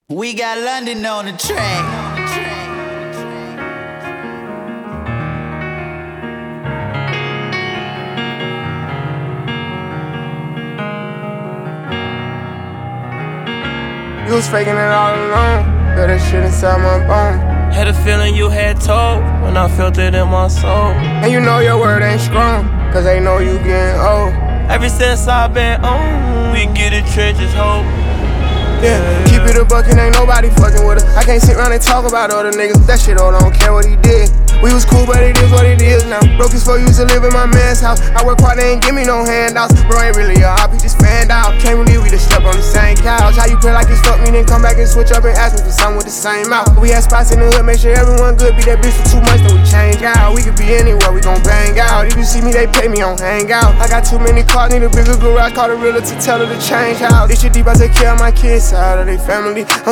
We got London on the track. You was faking it all alone. Feel that shit inside my bone. Had a feeling you had told when I felt it in my soul. And you know your word ain't strong, cause they know you getting old. Ever since I've been on, we get the trenches hope. Yeah, keep it a buck and ain't nobody fucking with us. I can't sit around and talk about other niggas. That shit all don't care what he did. We was cool, but it is what it is now. Broke as fuck, used to live in my man's house. I work hard, they ain't give me no handouts. Bro ain't really a op, he just fanned out. Can't believe we just slept on the same couch. How you play like it's fuck me, then come back and switch up and ask me for something with the same mouth. We had spots in the hood, make sure everyone good. Be that bitch for 2 months, then we change out. We could be anywhere, we gon' bang out. If you see me, they pay me on hangout. I got too many cars, need a bigger garage. Call the realtor, tell her to change house. This shit deep, I take care of my kids, side of they family.